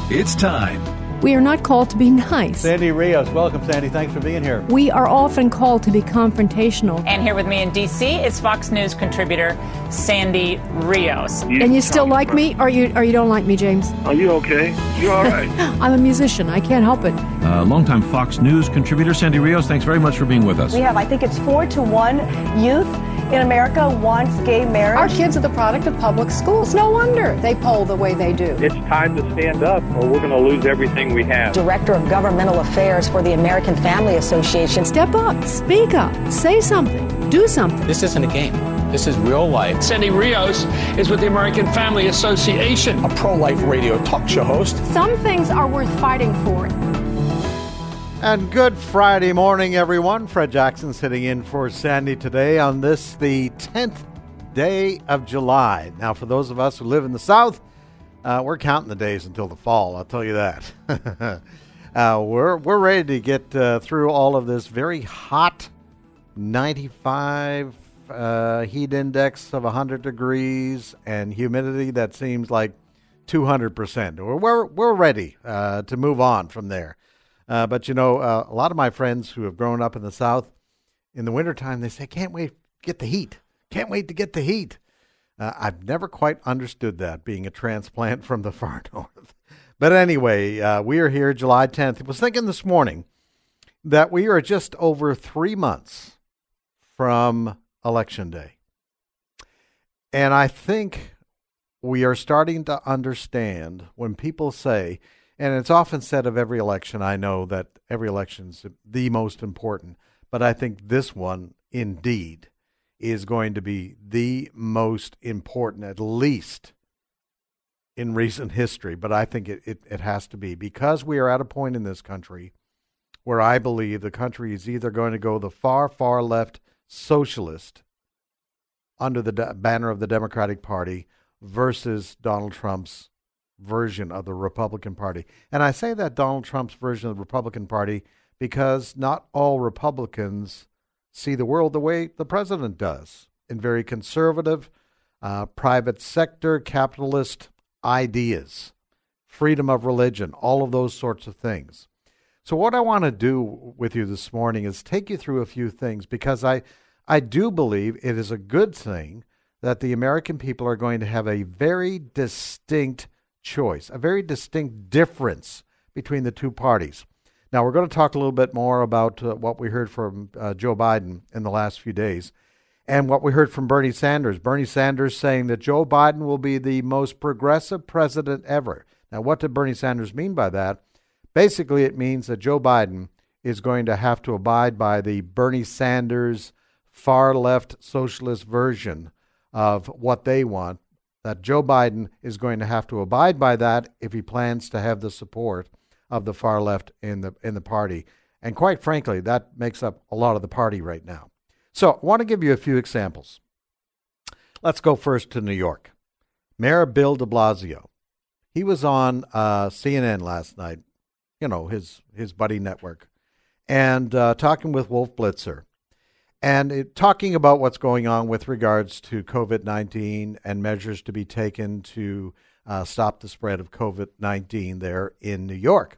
It's time. We are not called to be nice. Sandy Rios, welcome, Sandy. Thanks for being here. We are often called to be confrontational. And here with me in D.C. is Fox News contributor Sandy Rios. And you still like me, or you don't like me, James? Are you okay? You all right? I'm a musician. I can't help it. Longtime Fox News contributor Sandy Rios, thanks very much for being with us. We have, I think it's 4-1 youth in America wants gay marriage. Our kids are the product of public schools. No wonder they poll the way they do. It's time to stand up or we're going to lose everything we have. Director of Governmental Affairs for the American Family Association. Step up, speak up, say something, do something. This isn't a game. This is real life. Sandy Rios is with the American Family Association, a pro-life radio talk show host. Some things are worth fighting for. And good Friday morning, everyone. Fred Jackson sitting in for Sandy today on this, the 10th day of July. Now, for those of us who live in the South, we're counting the days until the fall, I'll tell you that. We're ready to get through all of this very hot 95 heat index of 100 degrees and humidity that seems like 200%. We're ready to move on from there. But, you know, a lot of my friends who have grown up in the South, in the wintertime, they say, can't wait to get the heat. Can't wait to get the heat. I've never quite understood that, being a transplant from the far north. But anyway, we are here July 10th. I was thinking this morning that we are just over 3 months from Election Day. And I think we are starting to understand when people say, and it's often said of every election, I know that every election is the most important, but I think this one indeed is going to be the most important, at least in recent history. But I think it has to be, because we are at a point in this country where I believe the country is either going to go the far, far left socialist under the banner of the Democratic Party versus Donald Trump's version of the Republican Party. And I say that Donald Trump's version of the Republican Party because not all Republicans see the world the way the president does, in very conservative, private sector, capitalist ideas, freedom of religion, all of those sorts of things. So what I want to do with you this morning is take you through a few things, because I do believe it is a good thing that the American people are going to have a very distinct choice, a very distinct difference between the two parties. Now, we're going to talk a little bit more about what we heard from Joe Biden in the last few days and what we heard from Bernie Sanders. Bernie Sanders saying that Joe Biden will be the most progressive president ever. Now, what did Bernie Sanders mean by that? Basically, it means that Joe Biden is going to have to abide by the Bernie Sanders far-left socialist version of what they want, that Joe Biden is going to have to abide by that if he plans to have the support of the far left in the party. And quite frankly, that makes up a lot of the party right now. So I want to give you a few examples. Let's go first to New York. Mayor Bill de Blasio. He was on CNN last night, you know, his buddy network, and talking with Wolf Blitzer. And talking about what's going on with regards to COVID-19 and measures to be taken to stop the spread of COVID-19 there in New York.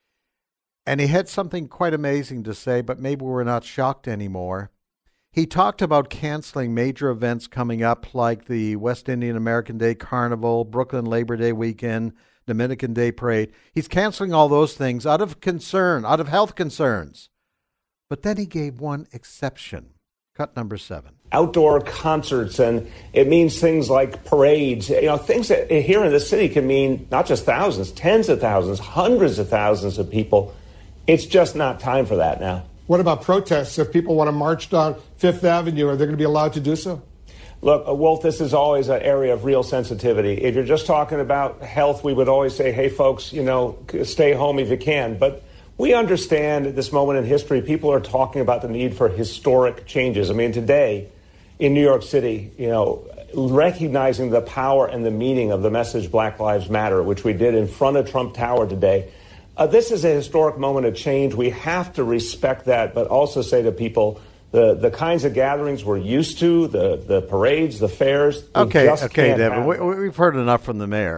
And he had something quite amazing to say, but maybe we're not shocked anymore. He talked about canceling major events coming up like the West Indian American Day Carnival, Brooklyn Labor Day weekend, Dominican Day Parade. He's canceling all those things out of concern, out of health concerns. But then he gave one exception. Cut number 7. Outdoor concerts, and it means things like parades. You know, things that here in the city can mean not just thousands, tens of thousands, hundreds of thousands of people. It's just not time for that now. What about protests? If people want to march down Fifth Avenue, are they going to be allowed to do so? Look, Wolf, this is always an area of real sensitivity. If you're just talking about health, we would always say, hey, folks, you know, stay home if you can. But we understand at this moment in history, people are talking about the need for historic changes. I mean, today in New York City, you know, recognizing the power and the meaning of the message Black Lives Matter, which we did in front of Trump Tower today. This is a historic moment of change. We have to respect that, but also say to people, the kinds of gatherings we're used to, the parades, the fairs. Okay, David, we've heard enough from the mayor.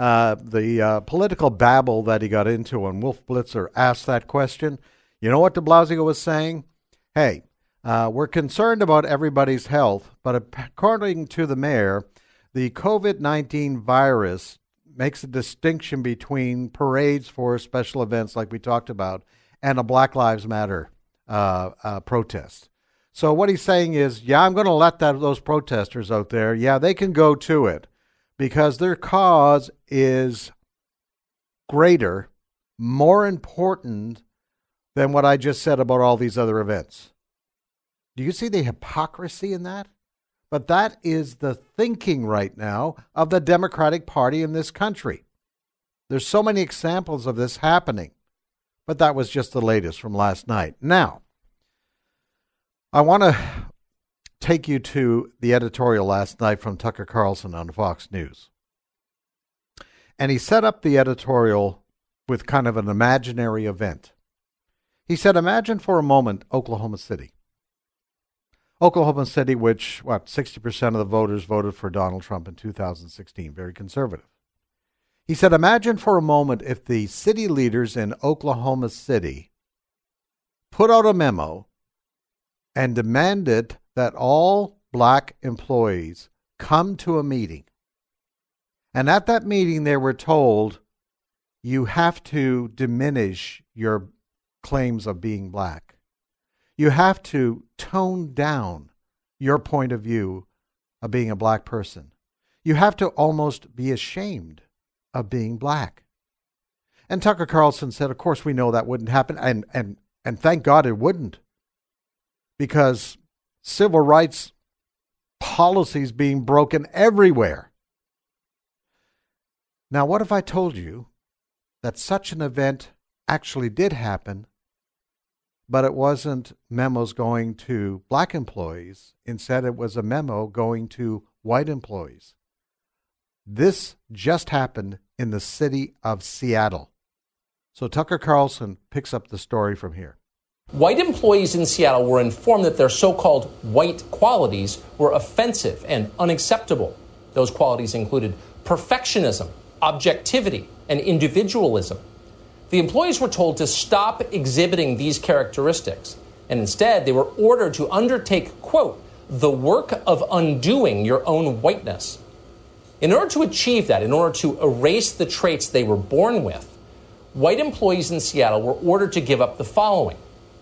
the political babble that he got into when Wolf Blitzer asked that question, you know what de Blasio was saying? Hey, we're concerned about everybody's health, but according to the mayor, the COVID-19 virus makes a distinction between parades for special events like we talked about and a Black Lives Matter protest. So what he's saying is, yeah, I'm going to let those protesters out there, yeah, they can go to it because their cause is greater, more important than what I just said about all these other events. Do you see the hypocrisy in that? But that is the thinking right now of the Democratic Party in this country. There's so many examples of this happening, but that was just the latest from last night. Now, I want to take you to the editorial last night from Tucker Carlson on Fox News. And he set up the editorial with kind of an imaginary event. He said, imagine for a moment Oklahoma City. Oklahoma City, which, 60% of the voters voted for Donald Trump in 2016, very conservative. He said, imagine for a moment if the city leaders in Oklahoma City put out a memo and demanded that all black employees come to a meeting. And at that meeting, they were told, you have to diminish your claims of being black. You have to tone down your point of view of being a black person. You have to almost be ashamed of being black. And Tucker Carlson said, of course, we know that wouldn't happen. And thank God it wouldn't. Because civil rights policies being broken everywhere. Now, what if I told you that such an event actually did happen, but it wasn't memos going to black employees. Instead, it was a memo going to white employees. This just happened in the city of Seattle. So Tucker Carlson picks up the story from here. White employees in Seattle were informed that their so-called white qualities were offensive and unacceptable. Those qualities included perfectionism, objectivity, and individualism. The employees were told to stop exhibiting these characteristics, and instead they were ordered to undertake, quote, the work of undoing your own whiteness. In order to achieve that, in order to erase the traits they were born with, white employees in Seattle were ordered to give up the following.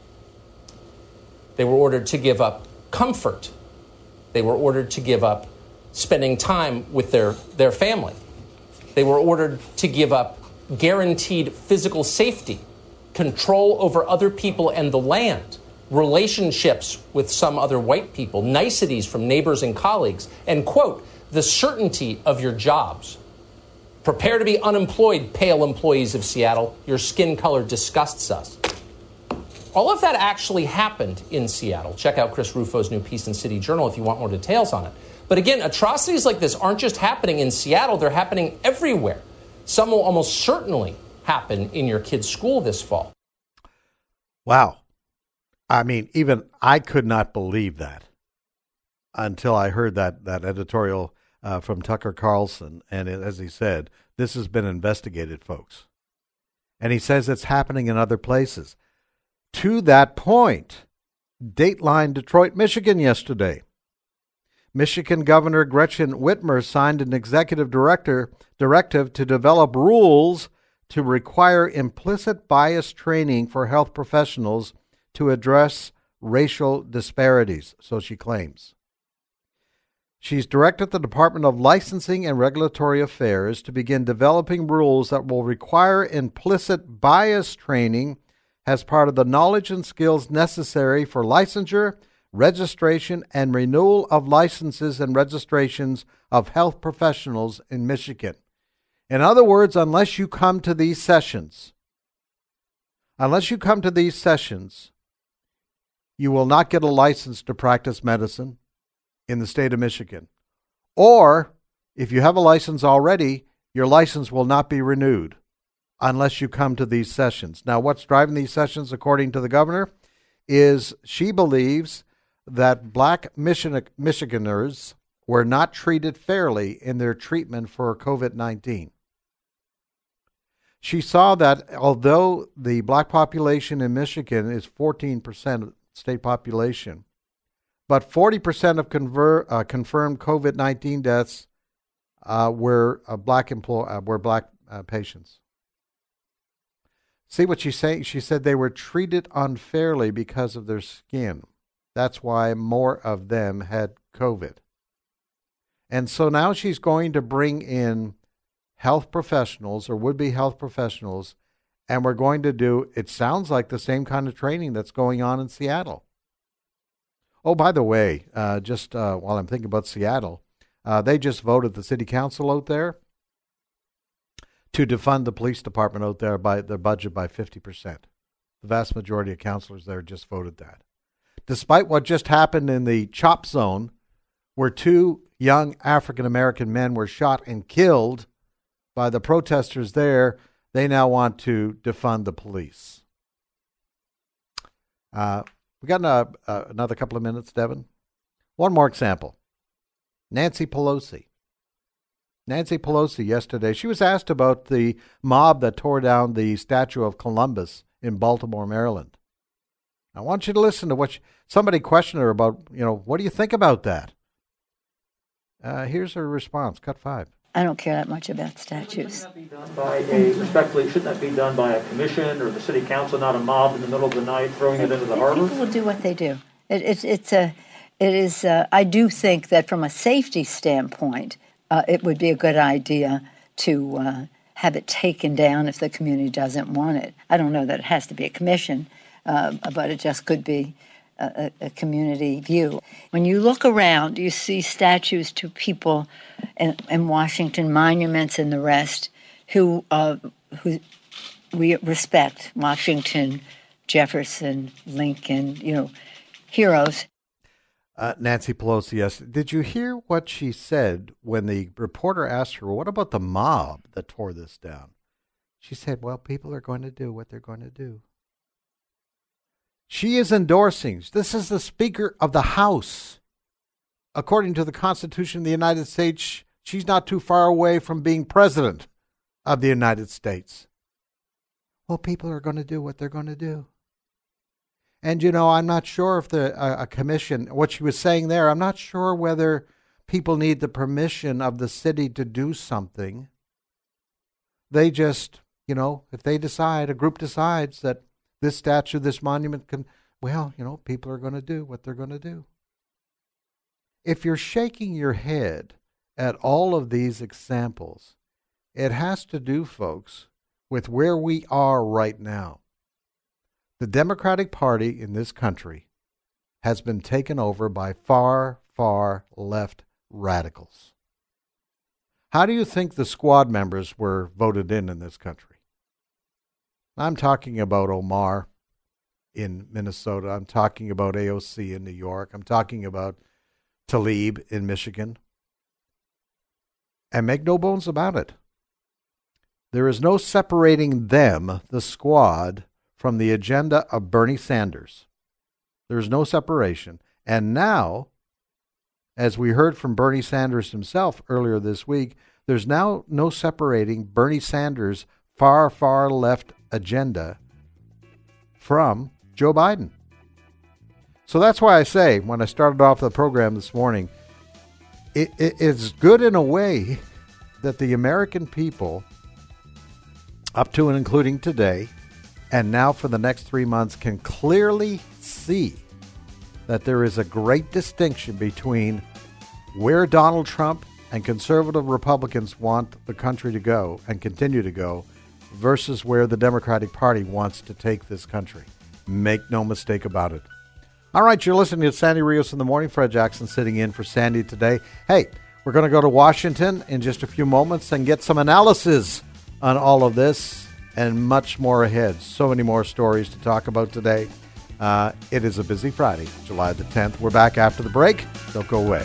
They were ordered to give up comfort. They were ordered to give up spending time with their family. They were ordered to give up guaranteed physical safety, control over other people and the land, relationships with some other white people, niceties from neighbors and colleagues, and, quote, the certainty of your jobs. Prepare to be unemployed, pale employees of Seattle. Your skin color disgusts us. All of that actually happened in Seattle. Check out Chris Rufo's new piece in City Journal if you want more details on it. But again, atrocities like this aren't just happening in Seattle, they're happening everywhere. Some will almost certainly happen in your kid's school this fall. Wow. I mean, even I could not believe that until I heard that editorial from Tucker Carlson. And as he said, this has been investigated, folks. And he says it's happening in other places. To that point, Dateline Detroit, Michigan yesterday. Michigan Governor Gretchen Whitmer signed an executive directive to develop rules to require implicit bias training for health professionals to address racial disparities, so she claims. She's directed the Department of Licensing and Regulatory Affairs to begin developing rules that will require implicit bias training as part of the knowledge and skills necessary for licensure, registration, and renewal of licenses and registrations of health professionals in Michigan. In other words, unless you come to these sessions, you will not get a license to practice medicine in the state of Michigan. Or, if you have a license already, your license will not be renewed unless you come to these sessions. Now, what's driving these sessions, according to the governor, is she believes that black Michiganders were not treated fairly in their treatment for COVID-19. She saw that although the black population in Michigan is 14% of state population, but 40% of confirmed COVID-19 deaths were black patients. See what she's saying? She said they were treated unfairly because of their skin. That's why more of them had COVID. And so now she's going to bring in health professionals or would-be health professionals, and we're going to do, it sounds like, the same kind of training that's going on in Seattle. Oh, by the way, just while I'm thinking about Seattle, they just voted the city council out there to defund the police department out there by their budget by 50%. The vast majority of councilors there just voted that. Despite what just happened in the CHOP zone, where 2 young African-American men were shot and killed by the protesters there, they now want to defund the police. We got another couple of minutes, Devin. One more example. Nancy Pelosi. Nancy Pelosi yesterday, she was asked about the mob that tore down the statue of Columbus in Baltimore, Maryland. I want you to listen to what somebody questioned her about, what do you think about that? Here's her response, cut 5. I don't care that much about statues. Shouldn't that be done by a commission or the city council, not a mob in the middle of the night throwing it into the harbor? People will do what they do. I do think that from a safety standpoint, it would be a good idea to have it taken down if the community doesn't want it. I don't know that it has to be a commission, but it just could be a community view. When you look around, you see statues to people in Washington, monuments and the rest, who we respect. Washington, Jefferson, Lincoln, heroes. Nancy Pelosi, yes. Did you hear what she said when the reporter asked her, what about the mob that tore this down? She said, well, people are going to do what they're going to do. She is endorsing. This is the Speaker of the House. According to the Constitution of the United States, she's not too far away from being President of the United States. Well, people are going to do what they're going to do. And, I'm not sure if a commission, what she was saying there, I'm not sure whether people need the permission of the city to do something. They just, if they decide, a group decides that this statue, this monument can, people are going to do what they're going to do. If you're shaking your head at all of these examples, it has to do, folks, with where we are right now. The Democratic Party in this country has been taken over by far, far left radicals. How do you think the squad members were voted in this country? I'm talking about Omar in Minnesota. I'm talking about AOC in New York. I'm talking about Tlaib in Michigan. And make no bones about it. There is no separating them, the squad, from the agenda of Bernie Sanders. There's no separation. And now, as we heard from Bernie Sanders himself earlier this week, there's now no separating Bernie Sanders' far, far left agenda from Joe Biden. So that's why I say, when I started off the program this morning, it's good in a way that the American people, up to and including today, and now for the next 3 months, can clearly see that there is a great distinction between where Donald Trump and conservative Republicans want the country to go and continue to go versus where the Democratic Party wants to take this country. Make no mistake about it. All right, you're listening to Sandy Rios in the Morning. Fred Jackson sitting in for Sandy today. Hey, we're going to go to Washington in just a few moments and get some analysis on all of this and much more ahead. So many more stories to talk about today. It is a busy Friday, July the 10th. We're back after the break. Don't go away.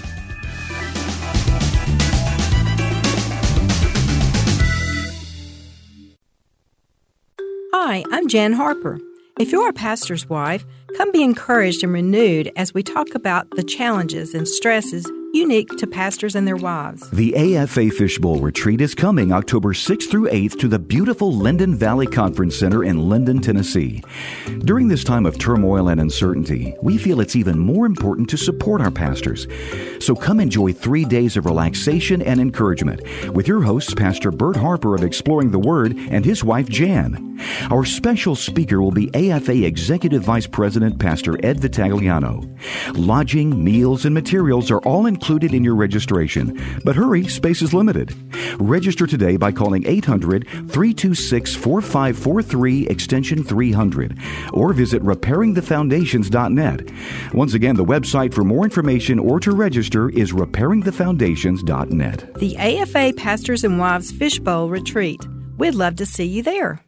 Hi, I'm Jan Harper. If you're a pastor's wife, come be encouraged and renewed as we talk about the challenges and stresses unique to pastors and their wives. The AFA Fishbowl Retreat is coming October 6th through 8th to the beautiful Linden Valley Conference Center in Linden, Tennessee. During this time of turmoil and uncertainty, we feel it's even more important to support our pastors. So come enjoy 3 days of relaxation and encouragement with your hosts, Pastor Bert Harper of Exploring the Word and his wife, Jan. Our special speaker will be AFA Executive Vice President, Pastor Ed Vitagliano. Lodging, meals, and materials are all included in your registration. But hurry, space is limited. Register today by calling 800-326-4543 extension 300 or visit repairingthefoundations.net. Once again, the website for more information or to register is repairingthefoundations.net. The AFA Pastors and Wives Fishbowl Retreat. We'd love to see you there.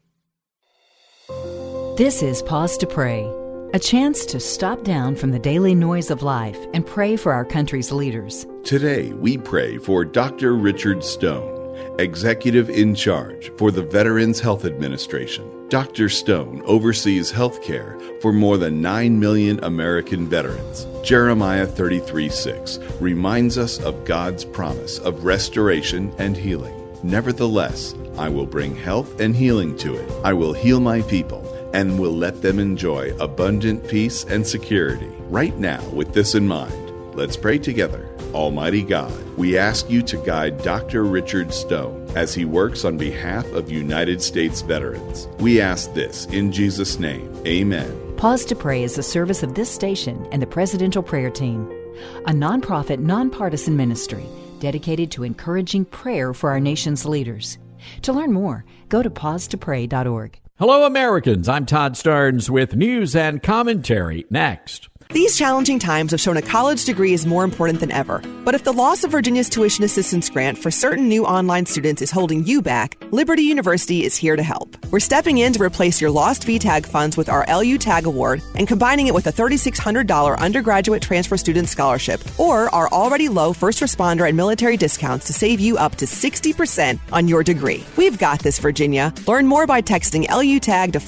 This is Pause to Pray, a chance to stop down from the daily noise of life and pray for our country's leaders. Today, we pray for Dr. Richard Stone, Executive in Charge for the Veterans Health Administration. Dr. Stone oversees health care for more than 9 million American veterans. Jeremiah 33:6 reminds us of God's promise of restoration and healing. Nevertheless, I will bring health and healing to it. I will heal my people and will let them enjoy abundant peace and security. Right now, with this in mind, let's pray together. Almighty God, we ask you to guide Dr. Richard Stone as he works on behalf of United States veterans. We ask this in Jesus' name. Amen. Pause to Pray is a service of this station and the Presidential Prayer Team, a nonprofit, nonpartisan ministry dedicated to encouraging prayer for our nation's leaders. To learn more, go to pausetopray.org. Hello, Americans. I'm Todd Starnes with news and commentary next. These challenging times have shown a college degree is more important than ever. But if the loss of Virginia's tuition assistance grant for certain new online students is holding you back, Liberty University is here to help. We're stepping in to replace your lost VTAG funds with our LU Tag Award and combining it with a $3,600 undergraduate transfer student scholarship or our already low first responder and military discounts to save you up to 60% on your degree. We've got this, Virginia. Learn more by texting LU Tag to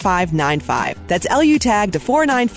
49595. That's LU Tag to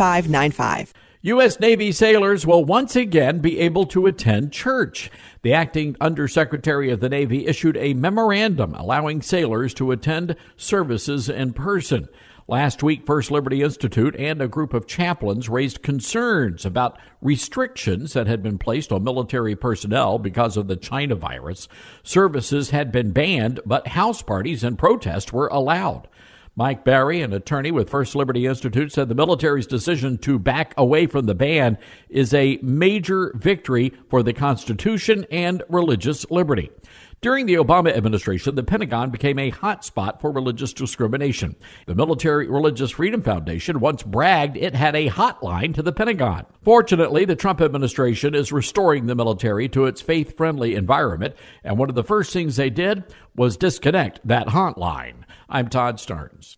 49595. U.S. Navy sailors will once again be able to attend church. The acting Undersecretary of the Navy issued a memorandum allowing sailors to attend services in person. Last week, First Liberty Institute and a group of chaplains raised concerns about restrictions that had been placed on military personnel because of the China virus. Services had been banned, but house parties and protests were allowed. Mike Barry, an attorney with First Liberty Institute, said the military's decision to back away from the ban is a major victory for the Constitution and religious liberty. During the Obama administration, the Pentagon became a hotspot for religious discrimination. The Military Religious Freedom Foundation once bragged it had a hotline to the Pentagon. Fortunately, the Trump administration is restoring the military to its faith-friendly environment, and one of the first things they did was disconnect that hotline. I'm Todd Starnes.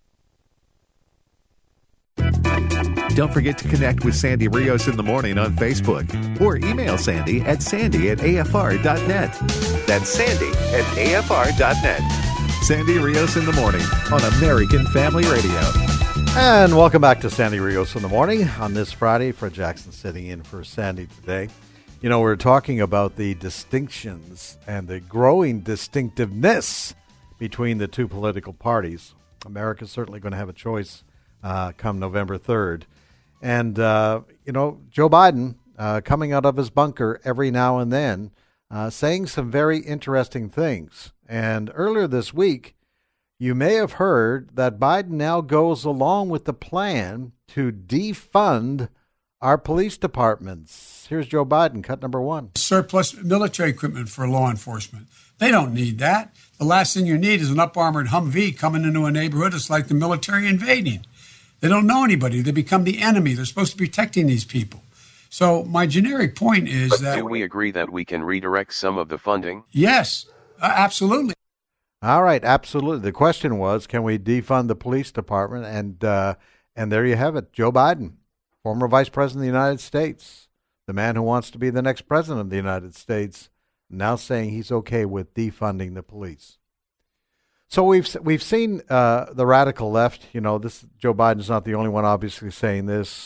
Don't forget to connect with Sandy Rios in the morning on Facebook or email Sandy at sandy@afr.net. That's sandy@afr.net. Sandy Rios in the morning on American Family Radio. And welcome back to Sandy Rios in the morning on this Friday. Fred Jackson sitting in for Sandy today. You know, we're talking about the distinctions and the growing distinctiveness between the two political parties. America's certainly going to have a choice come November 3rd. And, you know, Joe Biden coming out of his bunker every now and then, saying some very interesting things. And earlier this week, you may have heard that Biden now goes along with the plan to defund our police departments. Here's Joe Biden, cut number 1. Surplus military equipment for law enforcement. They don't need that. The last thing you need is an up-armored Humvee coming into a neighborhood. It's like the military invading. They don't know anybody. They become the enemy. They're supposed to be protecting these people. So my generic point is that... do we agree that we can redirect some of the funding? Yes, absolutely. All right, absolutely. The question was, can we defund the police department? And there you have it. Joe Biden, former Vice President of the United States, the man who wants to be the next president of the United States, now saying he's okay with defunding the police. So we've seen the radical left. You know, this Joe Biden's not the only one, obviously, saying this.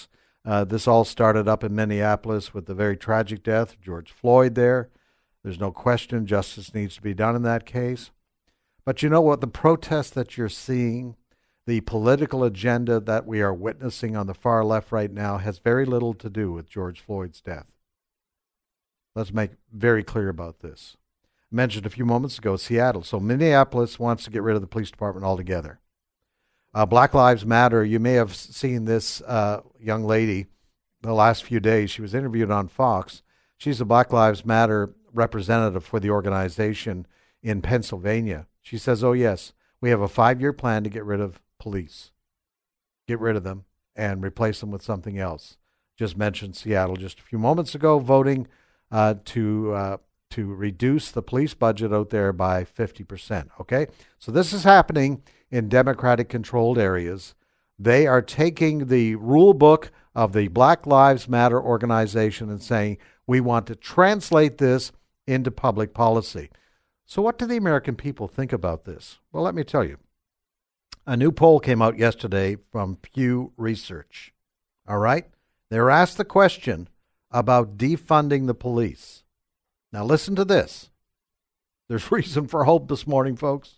This all started up in Minneapolis with the very tragic death of George Floyd there. There's no question justice needs to be done in that case. But you know what? The protests that you're seeing, the political agenda that we are witnessing on the far left right now has very little to do with George Floyd's death. Let's make very clear about this. I mentioned a few moments ago Seattle. So Minneapolis wants to get rid of the police department altogether. Black Lives Matter, you may have seen this young lady the last few days. She was interviewed on Fox. She's a Black Lives Matter representative for the organization in Pennsylvania. She says, oh, yes, we have a 5-year plan to get rid of police. Get rid of them and replace them with something else. Just mentioned Seattle just a few moments ago, voting to reduce the police budget out there by 50%. Okay? So this is happening in Democratic-controlled areas. They are taking the rule book of the Black Lives Matter organization and saying, we want to translate this into public policy. So what do the American people think about this? Well, let me tell you. A new poll came out yesterday from Pew Research. All right? They were asked the question about defunding the police. Now listen to this. There's reason for hope this morning, folks.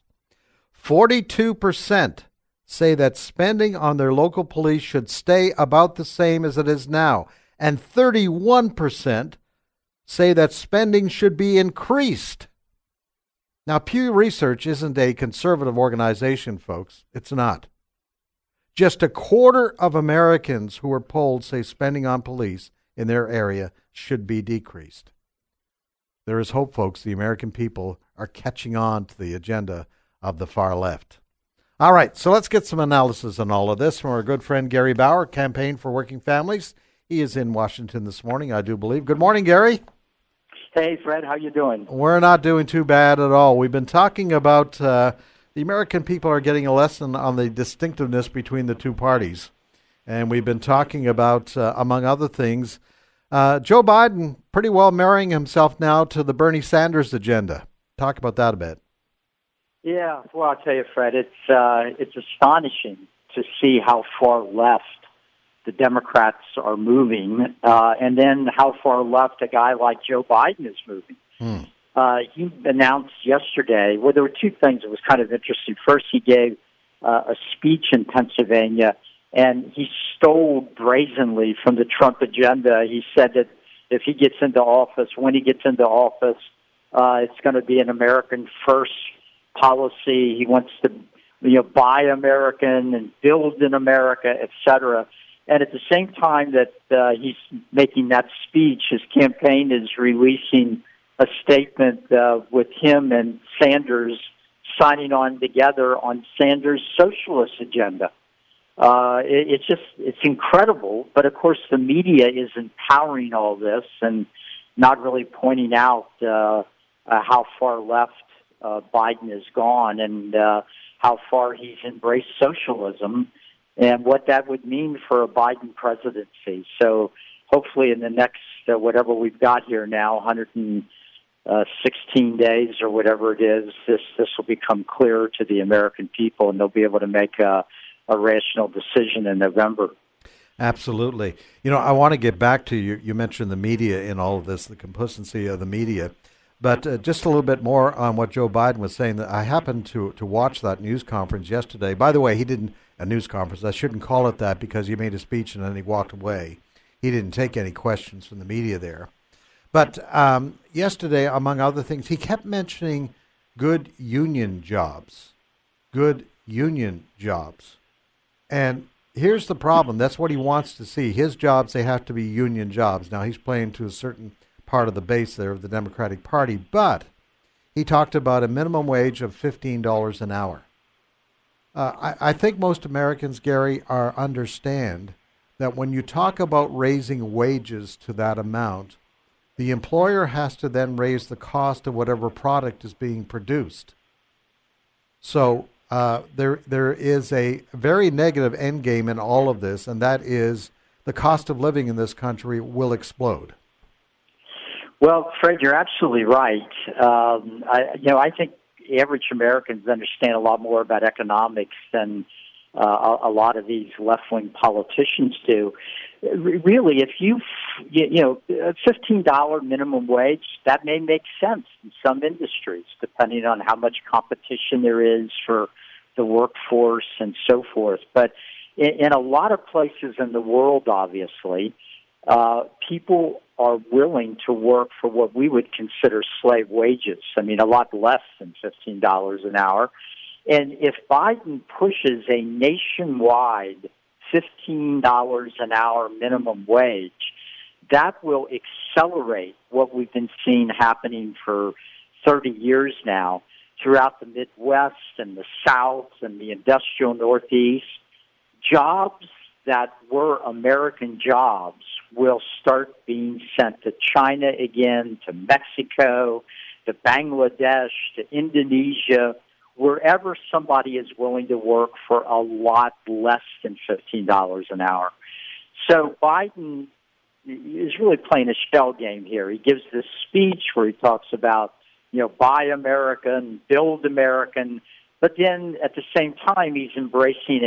42% say that spending on their local police should stay about the same as it is now. And 31% say that spending should be increased. Now, Pew Research isn't a conservative organization, folks. It's not. Just a quarter of Americans who were polled say spending on police in their area should be decreased. There is hope, folks. The American people are catching on to the agenda of the far left. All right, so let's get some analysis on all of this from our good friend Gary Bauer, Campaign for Working Families. He is in Washington this morning, I do believe. Good morning, Gary. Hey, Fred, how you doing? We're not doing too bad at all. We've been talking about the American people are getting a lesson on the distinctiveness between the two parties. And we've been talking about, among other things, Joe Biden pretty well marrying himself now to the Bernie Sanders agenda. Talk about that a bit. Yeah, well, I'll tell you, Fred, it's astonishing to see how far left the Democrats are moving, and then how far left a guy like Joe Biden is moving. He announced yesterday, well, there were two things that was kind of interesting. First, he gave a speech in Pennsylvania, and he stole brazenly from the Trump agenda. He said that if he gets into office, when he gets into office, it's going to be an American first policy. He wants to, buy American and build in America, et cetera. And at the same time that he's making that speech, his campaign is releasing a statement with him and Sanders signing on together on Sanders' socialist agenda. It's incredible. But of course, the media is empowering all this and not really pointing out how far left Biden has gone and how far he's embraced socialism and what that would mean for a Biden presidency. So hopefully in the next, whatever we've got here now, 116 days or whatever it is, this will become clearer to the American people and they'll be able to make a rational decision in November. Absolutely. I want to get back to you. You mentioned the media in all of this, the complicity of the media. But just a little bit more on what Joe Biden was saying. That I happened to watch that news conference yesterday. By the way, he didn't a news conference. I shouldn't call it that because he made a speech and then he walked away. He didn't take any questions from the media there. But yesterday, among other things, he kept mentioning good union jobs. Good union jobs. And here's the problem. That's what he wants to see. His jobs, they have to be union jobs. Now, he's playing to a certain part of the base there of the Democratic Party, but he talked about a minimum wage of $15 an hour. I think most Americans, Gary, understand that when you talk about raising wages to that amount, the employer has to then raise the cost of whatever product is being produced. So there is a very negative end game in all of this, and that is the cost of living in this country will explode. Well, Fred, you're absolutely right. I think average Americans understand a lot more about economics than a lot of these left-wing politicians do. Really, if a $15 minimum wage, that may make sense in some industries, depending on how much competition there is for the workforce and so forth. But in a lot of places in the world, obviously, people are willing to work for what we would consider slave wages. I mean, a lot less than $15 an hour. And if Biden pushes a nationwide $15 an hour minimum wage, that will accelerate what we've been seeing happening for 30 years now throughout the Midwest and the South and the industrial Northeast. Jobs that were American jobs will start being sent to China again, to Mexico, to Bangladesh, to Indonesia, wherever somebody is willing to work for a lot less than $15 an hour. So Biden is really playing a shell game here. He gives this speech where he talks about, buy American, build American, but then at the same time he's embracing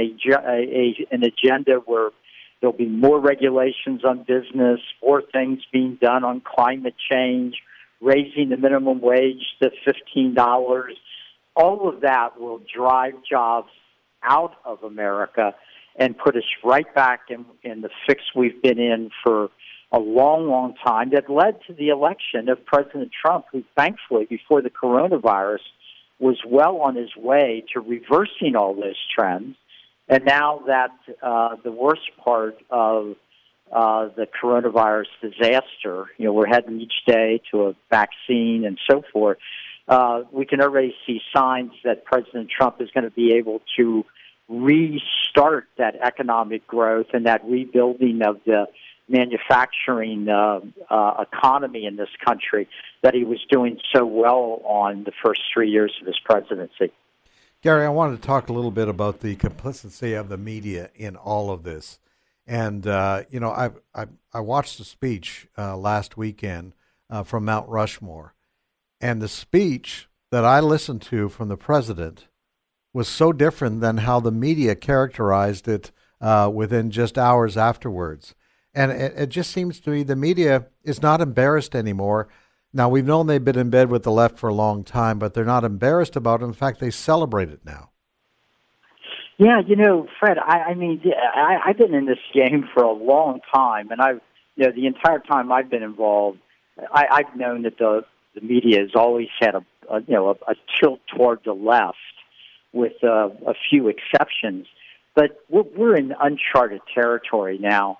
an agenda where there'll be more regulations on business, more things being done on climate change, raising the minimum wage to $15. All of that will drive jobs out of America and put us right back in the fix we've been in for a long, long time that led to the election of President Trump, who thankfully, before the coronavirus, was well on his way to reversing all those trends. And now that the worst part of the coronavirus disaster, we're heading each day to a vaccine and so forth, we can already see signs that President Trump is going to be able to restart that economic growth and that rebuilding of the manufacturing economy in this country that he was doing so well on the first 3 years of his presidency. Gary, I wanted to talk a little bit about the complicity of the media in all of this. And, I watched the speech last weekend from Mount Rushmore. And the speech that I listened to from the president was so different than how the media characterized it within just hours afterwards. And it just seems to me the media is not embarrassed anymore. Now, we've known they've been in bed with the left for a long time, but they're not embarrassed about it. In fact, they celebrate it now. Yeah, Fred, I've been in this game for a long time, and the entire time I've been involved, I've known that the media has always had a tilt toward the left, with a few exceptions. But we're in uncharted territory now.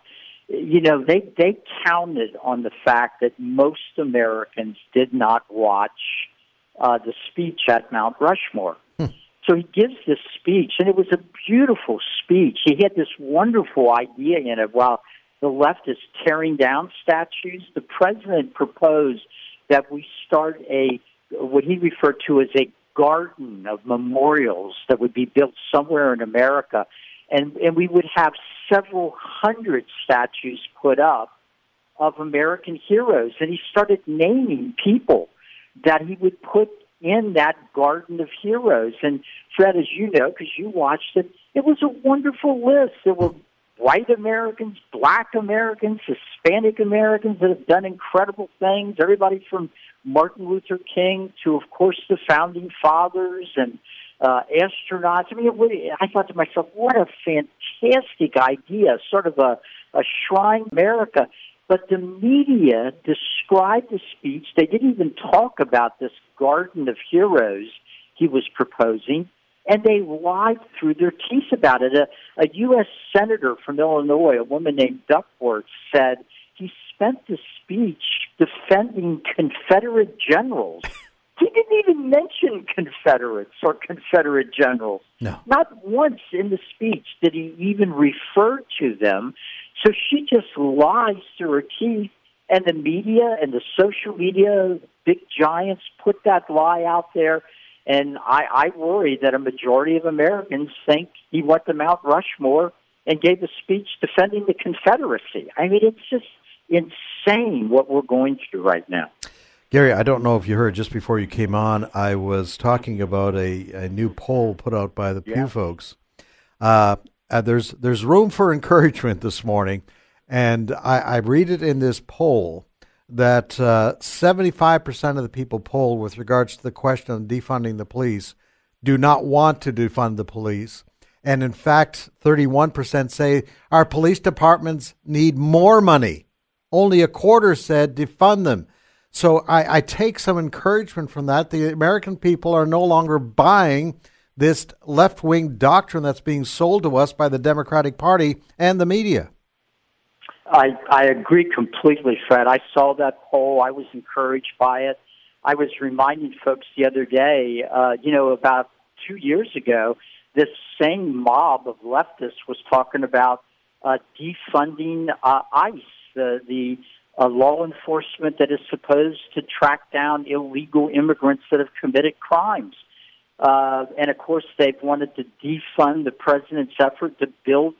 They counted on the fact that most Americans did not watch the speech at Mount Rushmore. So he gives this speech, and it was a beautiful speech. He had this wonderful idea in it. While the left is tearing down statues, the president proposed that we start what he referred to as a garden of memorials that would be built somewhere in America. And we would have several hundred statues put up of American heroes. And he started naming people that he would put in that garden of heroes. And Fred, as you know, because you watched it, it was a wonderful list. There were white Americans, black Americans, Hispanic Americans that have done incredible things. Everybody from Martin Luther King to, of course, the Founding Fathers and astronauts. I thought to myself, what a fantastic idea, sort of a shrine of America. But the media described the speech. They didn't even talk about this garden of heroes he was proposing, and they lied through their teeth about it. A U.S. senator from Illinois, a woman named Duckworth, said he spent the speech defending Confederate generals. He didn't even mention Confederates or Confederate generals. No. Not once in the speech did he even refer to them. So she just lies through her teeth, and the media and the social media, big giants, put that lie out there. And I worry that a majority of Americans think he went to Mount Rushmore and gave a speech defending the Confederacy. It's just insane what we're going through right now. Gary, I don't know if you heard just before you came on, I was talking about a new poll put out by the Pew folks There's room for encouragement this morning, and I read it in this poll that 75% of the people polled with regards to the question of defunding the police do not want to defund the police. And in fact, 31% say our police departments need more money. Only a quarter said defund them. So I take some encouragement from that. The American people are no longer buying this left-wing doctrine that's being sold to us by the Democratic Party and the media. I agree completely, Fred. I saw that poll. I was encouraged by it. I was reminding folks the other day, about 2 years ago, this same mob of leftists was talking about defunding ICE, the law enforcement that is supposed to track down illegal immigrants that have committed crimes. And, of course, they've wanted to defund the president's effort to build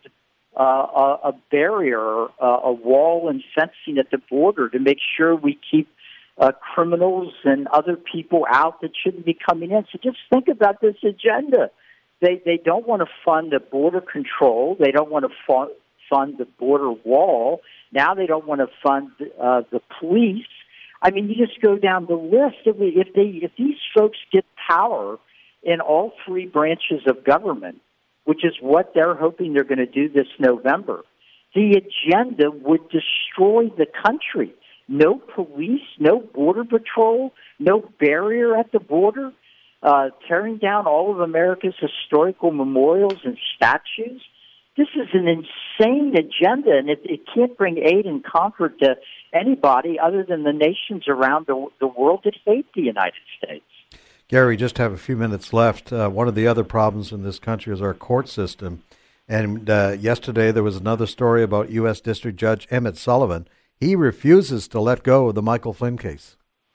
a barrier, a wall and fencing at the border to make sure we keep criminals and other people out that shouldn't be coming in. So just think about this agenda. They don't want to fund the border control. They don't want to fund the border wall. Now they don't want to fund the police. I mean, you just go down the list. If these folks get power in all three branches of government, which is what they're hoping they're going to do this November, the agenda would destroy the country. No police, no border patrol, no barrier at the border, tearing down all of America's historical memorials and statues. This is an insane agenda, and it can't bring aid and comfort to anybody other than the nations around the world that hate the United States. Gary, just have a few minutes left. One of the other problems in this country is our court system. And yesterday there was another story about U.S. District Judge Emmett Sullivan. He refuses to let go of the Michael Flynn case.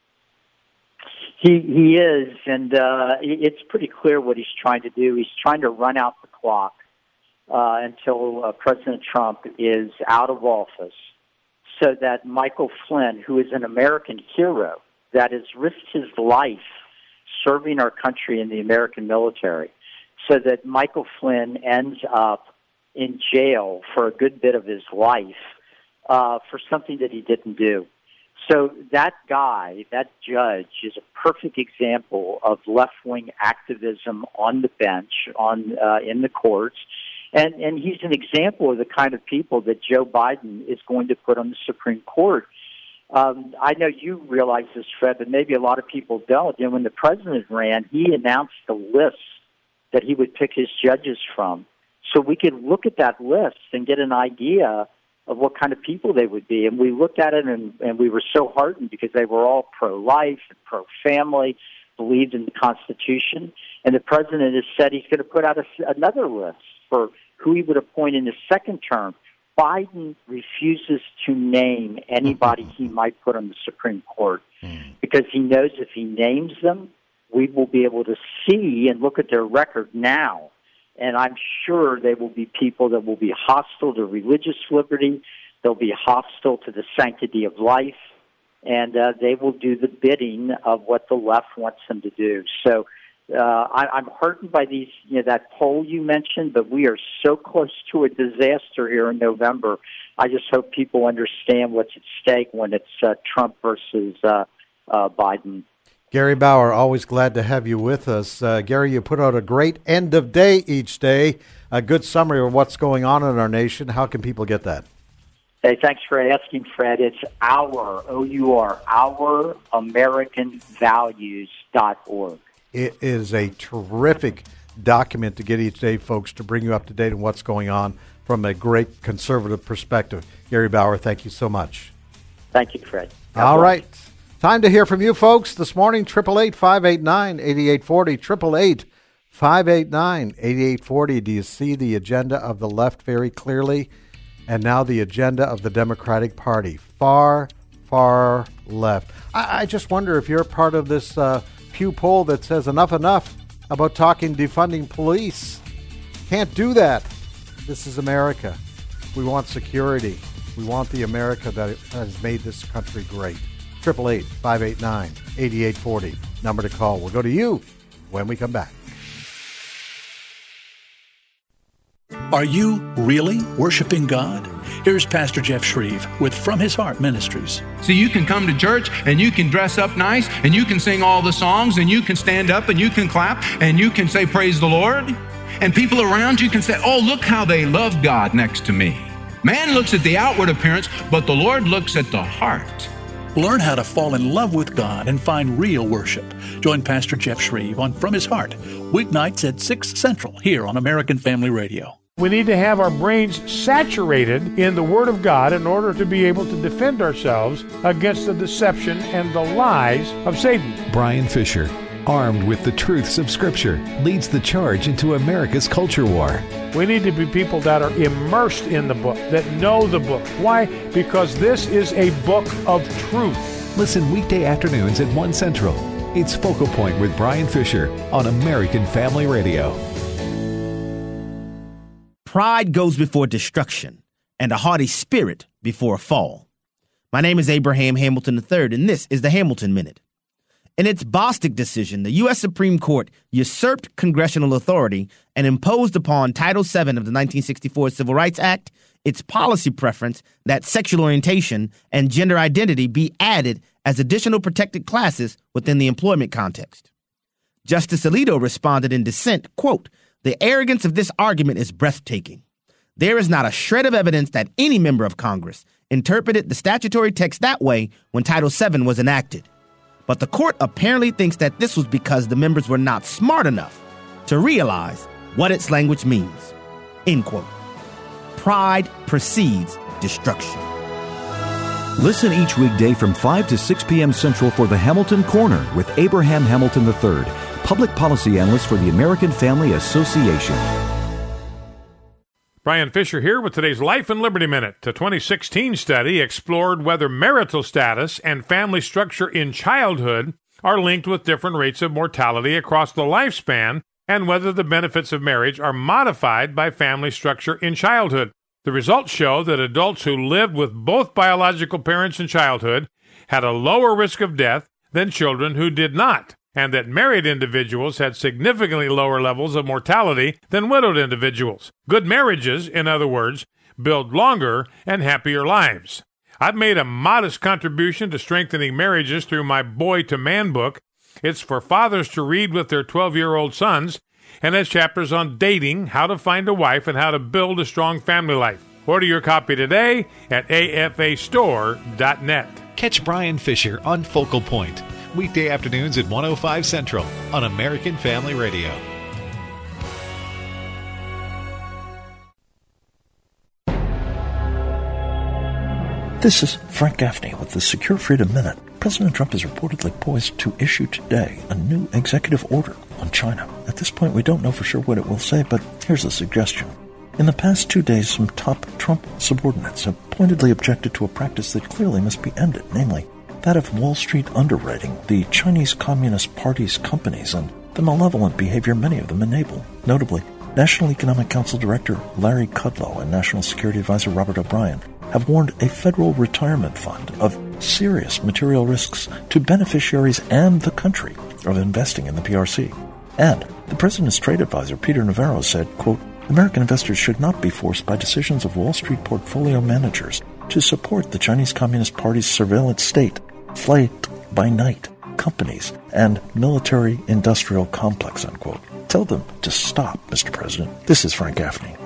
He is, and it's pretty clear what he's trying to do. He's trying to run out the clock until President Trump is out of office so that Michael Flynn, who is an American hero that has risked his life serving our country in the American military, so that Michael Flynn ends up in jail for a good bit of his life for something that he didn't do. So that guy, that judge, is a perfect example of left-wing activism on the bench, in the courts, and he's an example of the kind of people that Joe Biden is going to put on the Supreme Court. I know you realize this, Fred, but maybe a lot of people don't. And when the president ran, he announced the list that he would pick his judges from. So we could look at that list and get an idea of what kind of people they would be. And we looked at it and we were so heartened because they were all pro-life and pro-family, believed in the Constitution. And the president has said he's going to put out another list for who he would appoint in his second term. Biden refuses to name anybody he might put on the Supreme Court because he knows if he names them, we will be able to see and look at their record now. And I'm sure they will be people that will be hostile to religious liberty. They'll be hostile to the sanctity of life. And they will do the bidding of what the left wants them to do. So I'm heartened by these, that poll you mentioned, but we are so close to a disaster here in November. I just hope people understand what's at stake when it's Trump versus Biden. Gary Bauer, always glad to have you with us. Gary, you put out a great end of day each day, a good summary of what's going on in our nation. How can people get that? Hey, thanks for asking, Fred. It's OurAmericanValues.org. It is a terrific document to get each day, folks, to bring you up to date on what's going on from a great conservative perspective. Gary Bauer, thank you so much. Thank you, Fred. All right. Time to hear from you, folks. This morning, 888-589-8840, 888-589-8840. Do you see the agenda of the left very clearly? And now the agenda of the Democratic Party. Far, far left. I just wonder if you're part of this Pew poll that says enough about talking defunding police. Can't do that. This is America. We want security. We want the America that has made this country great. 888-589-8840. Number to call. We'll go to you when we come back. Are you really worshiping God? Here's Pastor Jeff Shreve with From His Heart Ministries. So you can come to church and you can dress up nice and you can sing all the songs and you can stand up and you can clap and you can say, praise the Lord. And people around you can say, oh, look how they love God next to me. Man looks at the outward appearance, but the Lord looks at the heart. Learn how to fall in love with God and find real worship. Join Pastor Jeff Shreve on From His Heart, weeknights at 6 Central here on American Family Radio. We need to have our brains saturated in the Word of God in order to be able to defend ourselves against the deception and the lies of Satan. Brian Fisher, armed with the truths of Scripture, leads the charge into America's culture war. We need to be people that are immersed in the book, that know the book. Why? Because this is a book of truth. Listen weekday afternoons at 1 Central. It's Focal Point with Brian Fisher on American Family Radio. Pride goes before destruction, and a haughty spirit before a fall. My name is Abraham Hamilton III, and this is the Hamilton Minute. In its Bostick decision, the U.S. Supreme Court usurped congressional authority and imposed upon Title VII of the 1964 Civil Rights Act its policy preference that sexual orientation and gender identity be added as additional protected classes within the employment context. Justice Alito responded in dissent, quote, "The arrogance of this argument is breathtaking. There is not a shred of evidence that any member of Congress interpreted the statutory text that way when Title VII was enacted. But the court apparently thinks that this was because the members were not smart enough to realize what its language means." End quote. Pride precedes destruction. Listen each weekday from 5 to 6 p.m. Central for the Hamilton Corner with Abraham Hamilton III, Public Policy Analyst for the American Family Association. Brian Fisher here with today's Life and Liberty Minute. A 2016 study explored whether marital status and family structure in childhood are linked with different rates of mortality across the lifespan and whether the benefits of marriage are modified by family structure in childhood. The results show that adults who lived with both biological parents in childhood had a lower risk of death than children who did not, and that married individuals had significantly lower levels of mortality than widowed individuals. Good marriages, in other words, build longer and happier lives. I've made a modest contribution to strengthening marriages through my Boy to Man book. It's for fathers to read with their 12-year-old sons, and has chapters on dating, how to find a wife, and how to build a strong family life. Order your copy today at afastore.net. Catch Brian Fisher on Focal Point, weekday afternoons at 1:05 Central on American Family Radio. This is Frank Gaffney with the Secure Freedom Minute. President Trump is reportedly poised to issue today a new executive order on China. At this point, we don't know for sure what it will say, but here's a suggestion. In the past 2 days, some top Trump subordinates have pointedly objected to a practice that clearly must be ended, namely that of Wall Street underwriting the Chinese Communist Party's companies and the malevolent behavior many of them enable. Notably, National Economic Council Director Larry Kudlow and National Security Advisor Robert O'Brien have warned a federal retirement fund of serious material risks to beneficiaries and the country of investing in the PRC. And the president's trade advisor, Peter Navarro, said, quote, "American investors should not be forced by decisions of Wall Street portfolio managers to support the Chinese Communist Party's surveillance state, flight by night, companies, and military-industrial complex," unquote. Tell them to stop, Mr. President. This is Frank Gaffney.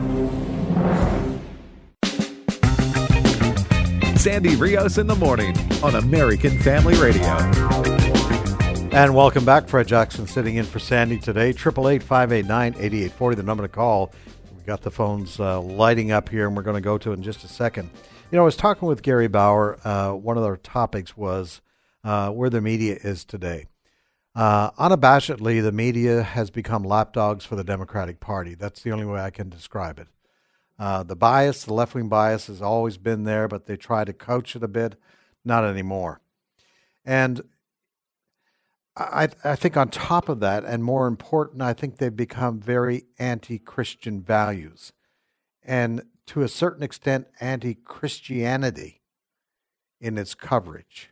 Sandy Rios in the morning on American Family Radio. And welcome back. Fred Jackson sitting in for Sandy today. 888-589-8840, the number to call. We've got the phones lighting up here, and we're going to go to it in just a second. You know, I was talking with Gary Bauer. One of our topics was where the media is today. Unabashedly, the media has become lapdogs for the Democratic Party. That's the only way I can describe it. The bias, the left-wing bias has always been there, but they try to coach it a bit. Not anymore. And I think on top of that, and more important, I think they've become very anti-Christian values. And to a certain extent, anti-Christianity in its coverage.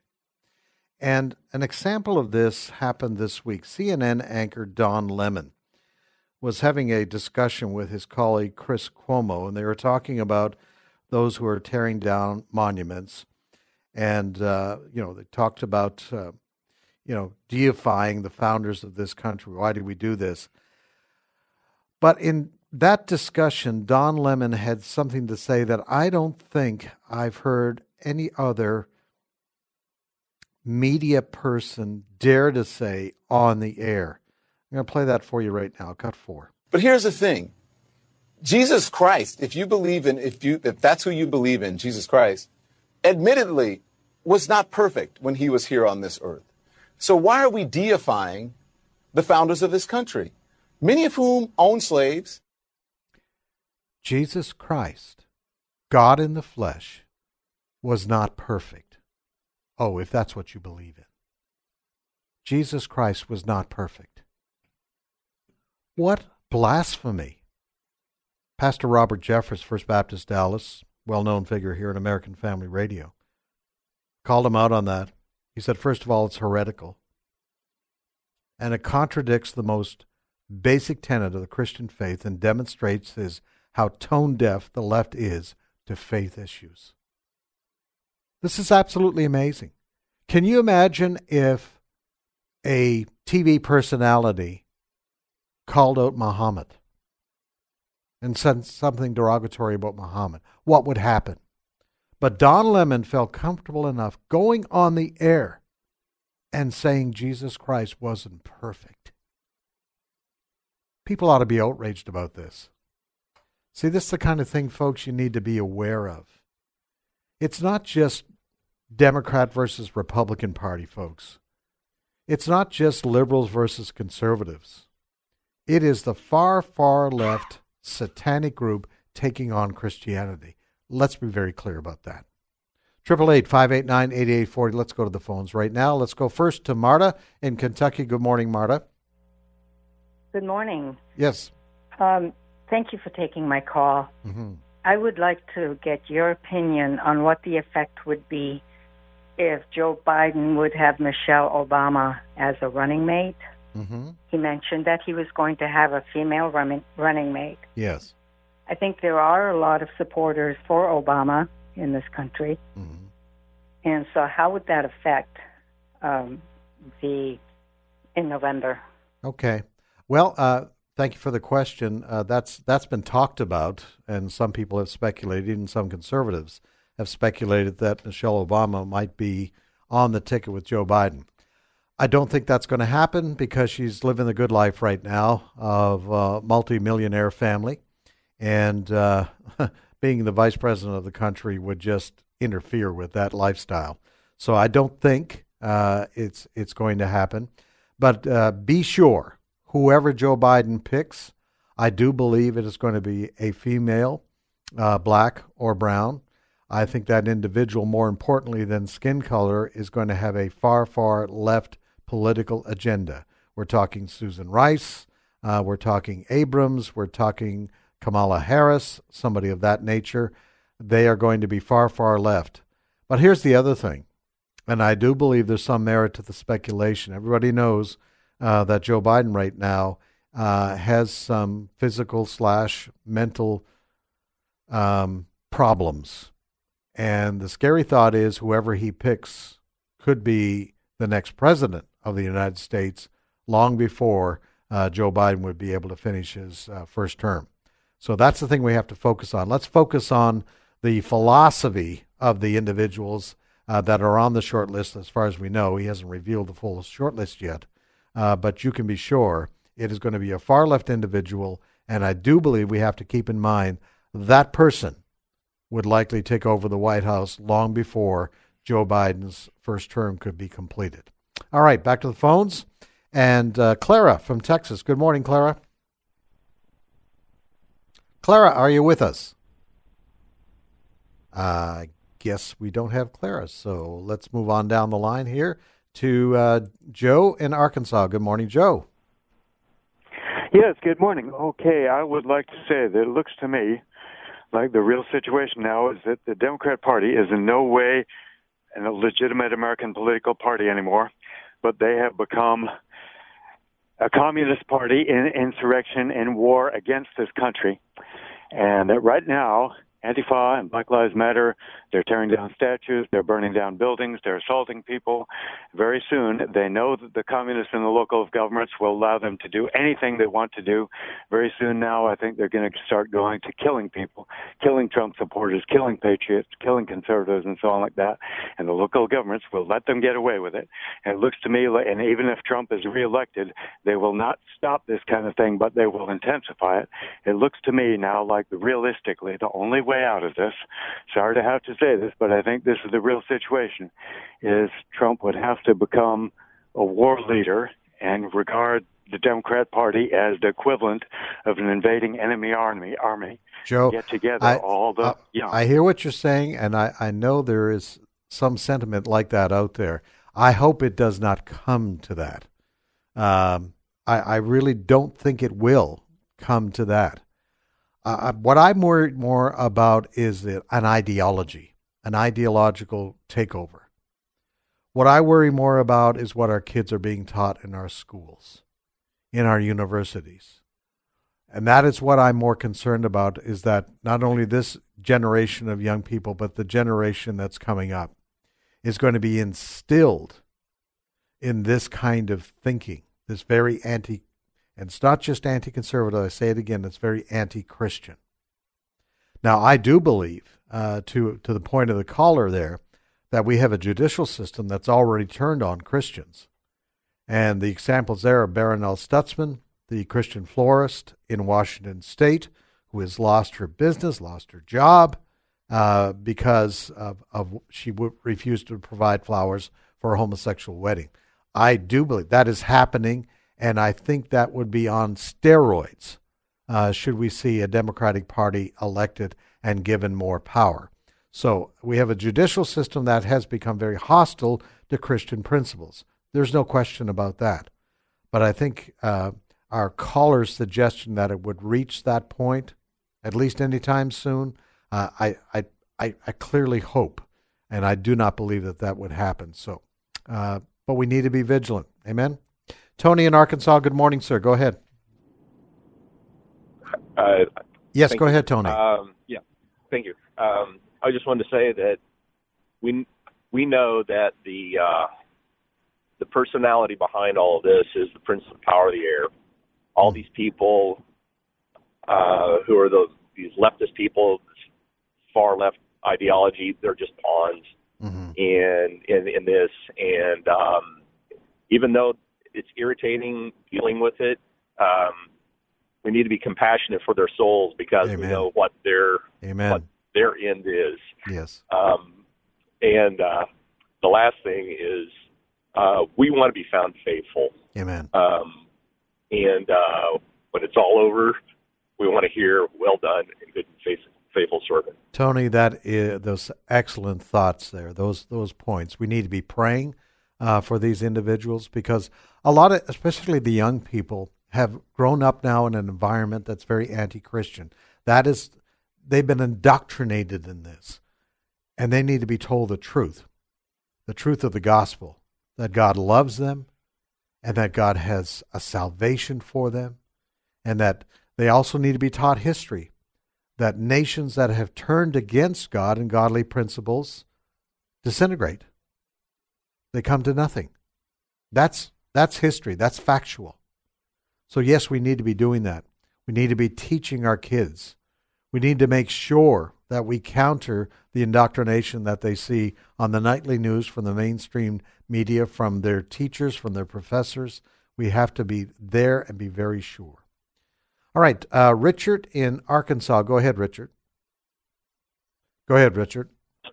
And an example of this happened this week. CNN anchor Don Lemon was having a discussion with his colleague Chris Cuomo, and they were talking about those who are tearing down monuments. And, they talked about, deifying the founders of this country. Why did we do this? But in that discussion, Don Lemon had something to say that I don't think I've heard any other media person dare to say on the air. I'm going to play that for you right now. Cut 4. But here's the thing. Jesus Christ, if that's who you believe in, Jesus Christ, admittedly was not perfect when he was here on this earth. So why are we deifying the founders of this country, many of whom owned slaves? Jesus Christ, God in the flesh, was not perfect. Oh, if that's what you believe in. Jesus Christ was not perfect. What blasphemy. Pastor Robert Jeffress, First Baptist Dallas, well-known figure here in American Family Radio, called him out on that. He said, first of all, it's heretical. And it contradicts the most basic tenet of the Christian faith and demonstrates how tone-deaf the left is to faith issues. This is absolutely amazing. Can you imagine if a TV personality called out Muhammad and said something derogatory about Muhammad? What would happen? But Don Lemon felt comfortable enough going on the air and saying Jesus Christ wasn't perfect. People ought to be outraged about this. See, this is the kind of thing, folks, you need to be aware of. It's not just Democrat versus Republican Party, folks. It's not just liberals versus conservatives. It is the far, far left satanic group taking on Christianity. Let's be very clear about that. 888-589-8840. Let's go to the phones right now. Let's go first to Marta in Kentucky. Good morning, Marta. Good morning. Yes. Thank you for taking my call. Mm-hmm. I would like to get your opinion on what the effect would be if Joe Biden would have Michelle Obama as a running mate. Mm-hmm. He mentioned that he was going to have a female running mate. Yes. I think there are a lot of supporters for Obama in this country. Mm-hmm. And so how would that affect in November? Okay. Well, thank you for the question. That's been talked about, and some people have speculated, even some conservatives have speculated that Michelle Obama might be on the ticket with Joe Biden. I don't think that's going to happen because she's living the good life right now of a multi-millionaire family, and being the vice president of the country would just interfere with that lifestyle. So I don't think it's going to happen. But be sure, whoever Joe Biden picks, I do believe it is going to be a female, black or brown. I think that individual, more importantly than skin color, is going to have a far, far left political agenda. We're talking Susan Rice. We're talking Abrams. We're talking Kamala Harris, somebody of that nature. They are going to be far, far left. But here's the other thing, and I do believe there's some merit to the speculation. Everybody knows that Joe Biden right now has some physical/mental problems. And the scary thought is whoever he picks could be the next president of the United States long before Joe Biden would be able to finish his first term. So that's the thing we have to focus on. Let's focus on the philosophy of the individuals that are on the short list. As far as we know, he hasn't revealed the full short list yet. But you can be sure it is going to be a far left individual. And I do believe we have to keep in mind that person would likely take over the White House long before Joe Biden's first term could be completed. All right, back to the phones. And Clara from Texas. Good morning, Clara. Clara, are you with us? I guess we don't have Clara, so let's move on down the line here to Joe in Arkansas. Good morning, Joe. Yes, good morning. Okay, I would like to say that it looks to me like the real situation now is that the Democrat Party is in no way a legitimate American political party anymore, but they have become a communist party in insurrection and war against this country. And that right now, Antifa and Black Lives Matter, they're tearing down statues, they're burning down buildings, they're assaulting people. Very soon, they know that the communists and the local governments will allow them to do anything they want to do. Very soon now, I think they're going to start going to killing people, killing Trump supporters, killing patriots, killing conservatives, and so on like that. And the local governments will let them get away with it. And it looks to me like, and even if Trump is reelected, they will not stop this kind of thing, but they will intensify it. It looks to me now like realistically the only way out of this, sorry to have to say this, but I think this is the real situation, is Trump would have to become a war leader and regard the Democrat Party as the equivalent of an invading enemy army. Joe, get together I hear what you're saying, and I know there is some sentiment like that out there. I hope it does not come to that. I really don't think it will come to that. What I'm worried more about is an ideology, an ideological takeover. What I worry more about is what our kids are being taught in our schools, in our universities. And that is what I'm more concerned about, is that not only this generation of young people, but the generation that's coming up is going to be instilled in this kind of thinking, this very and it's not just anti-conservative, I say it again, it's very anti-Christian. Now, I do believe, to the point of the caller there, that we have a judicial system that's already turned on Christians. And the examples there are Barronelle Stutzman, the Christian florist in Washington State, who has lost her business, lost her job, because of she refused to provide flowers for a homosexual wedding. I do believe that is happening. And I think that would be on steroids should we see a Democratic Party elected and given more power. So we have a judicial system that has become very hostile to Christian principles. There's no question about that. But I think our caller's suggestion that it would reach that point, at least anytime soon, I clearly hope, and I do not believe that would happen. So, but we need to be vigilant. Amen? Tony in Arkansas, good morning, sir. Go ahead. Yes, go ahead, Tony. Yeah, thank you. I just wanted to say that we know that the personality behind all of this is the prince of the power of the air. All these people who are these leftist people, far left ideology, they're just pawns in this. And even though it's irritating dealing with it, we need to be compassionate for their souls, because we know what their end is. Yes. And the last thing is we want to be found faithful. Amen. And when it's all over, we want to hear, "Well done, and good and faithful servant." Tony, those excellent thoughts there, those points. We need to be praying for these individuals, because a lot of, especially the young people, have grown up now in an environment that's very anti-Christian. They've been indoctrinated in this, and they need to be told the truth of the gospel, that God loves them, and that God has a salvation for them, and that they also need to be taught history, that nations that have turned against God and godly principles disintegrate. They come to nothing. That's history. That's factual. So yes, we need to be doing that. We need to be teaching our kids. We need to make sure that we counter the indoctrination that they see on the nightly news from the mainstream media, from their teachers, from their professors. We have to be there and be very sure. All right, Richard in Arkansas. Go ahead, Richard. Go ahead, Richard.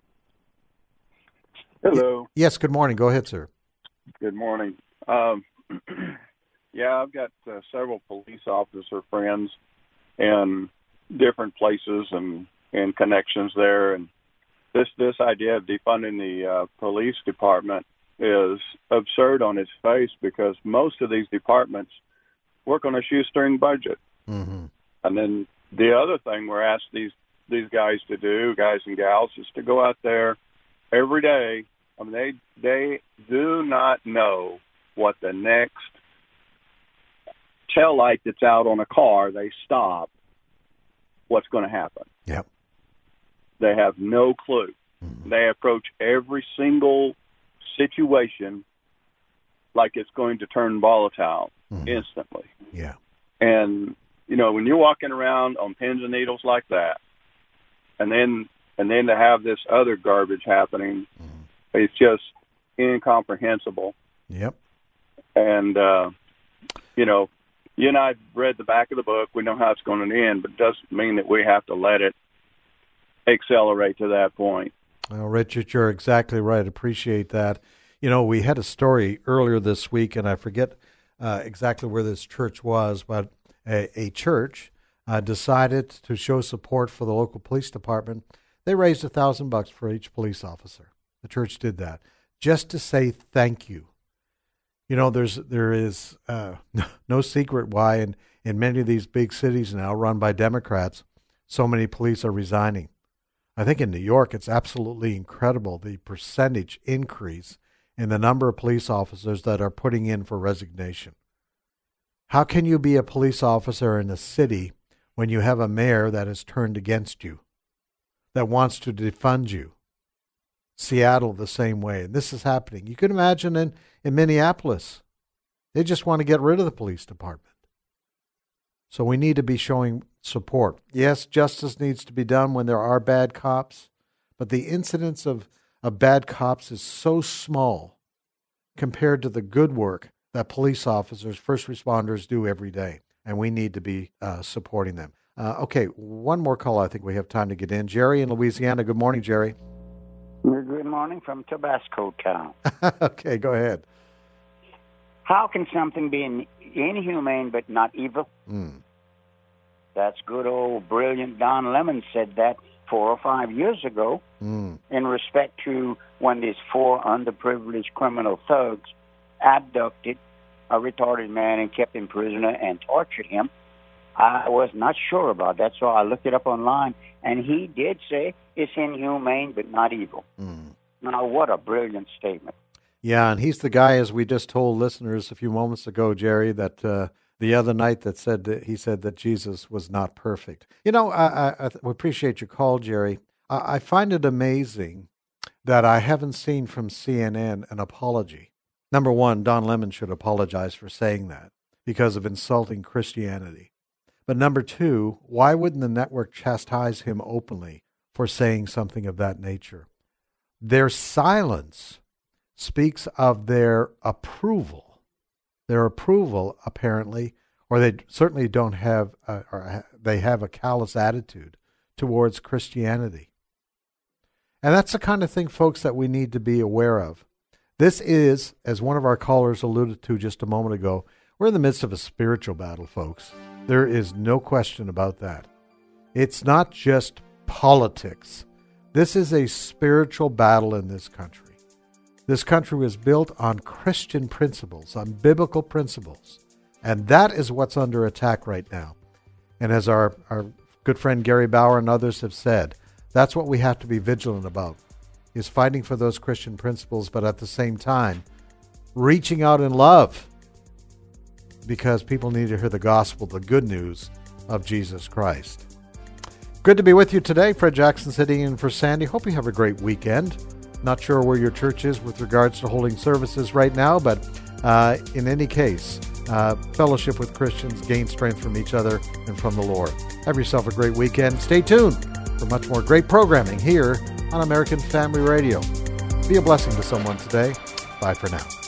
Hello. Yes, good morning. Go ahead, sir. Good morning. Yeah, I've got several police officer friends in different places and connections there, and this idea of defunding the police department is absurd on its face, because most of these departments work on a shoestring budget. Mm-hmm. And then the other thing we're asked these guys to do, guys and gals, is to go out there every day. I mean, they do not know what the next taillight that's out on a car, they stop, what's going to happen? Yep. They have no clue. Mm-hmm. They approach every single situation like it's going to turn volatile instantly. Yeah. And, when you're walking around on pins and needles like that, and then to have this other garbage happening, it's just incomprehensible. Yep. And, you and I read the back of the book. We know how it's going to end, but it doesn't mean that we have to let it accelerate to that point. Well, Richard, you're exactly right. Appreciate that. We had a story earlier this week, and I forget exactly where this church was, but a church decided to show support for the local police department. They raised $1,000 for each police officer. The church did that just to say thank you. There is no secret why in many of these big cities now run by Democrats, so many police are resigning. I think in New York, it's absolutely incredible, the percentage increase in the number of police officers that are putting in for resignation. How can you be a police officer in a city when you have a mayor that is turned against you, that wants to defund you? Seattle the same way. And this is happening. You can imagine in Minneapolis. They just want to get rid of the police department. So we need to be showing support. Yes, justice needs to be done when there are bad cops, but the incidence of bad cops is so small compared to the good work that police officers, first responders do every day. And we need to be supporting them. Okay, one more call I think we have time to get in. Jerry in Louisiana. Good morning, Jerry. Good morning from Tabasco town. Okay, go ahead. How can something be inhumane but not evil? That's good old brilliant Don Lemon said that 4 or 5 years ago in respect to when these 4 underprivileged criminal thugs abducted a retarded man and kept him prisoner and tortured him. I was not sure about that, so I looked it up online, and he did say it's inhumane but not evil. Now, what a brilliant statement. Yeah, and he's the guy, as we just told listeners a few moments ago, Jerry, that the other night that he said that Jesus was not perfect. I appreciate your call, Jerry. I find it amazing that I haven't seen from CNN an apology. Number one, Don Lemon should apologize for saying that because of insulting Christianity. But number two, why wouldn't the network chastise him openly for saying something of that nature? Their silence speaks of their approval. Their approval, apparently, or they certainly don't have, they have a callous attitude towards Christianity. And that's the kind of thing, folks, that we need to be aware of. This is, as one of our callers alluded to just a moment ago, we're in the midst of a spiritual battle, folks. There is no question about that. It's not just politics. This is a spiritual battle in this country. This country was built on Christian principles, on biblical principles. And that is what's under attack right now. And as our good friend Gary Bauer and others have said, that's what we have to be vigilant about, is fighting for those Christian principles, but at the same time, reaching out in love, because people need to hear the gospel, the good news of Jesus Christ. Good to be with you today. Fred Jackson sitting in for Sandy. Hope you have a great weekend. Not sure where your church is with regards to holding services right now, but in any case, fellowship with Christians, gain strength from each other and from the Lord. Have yourself a great weekend. Stay tuned for much more great programming here on American Family Radio. Be a blessing to someone today. Bye for now.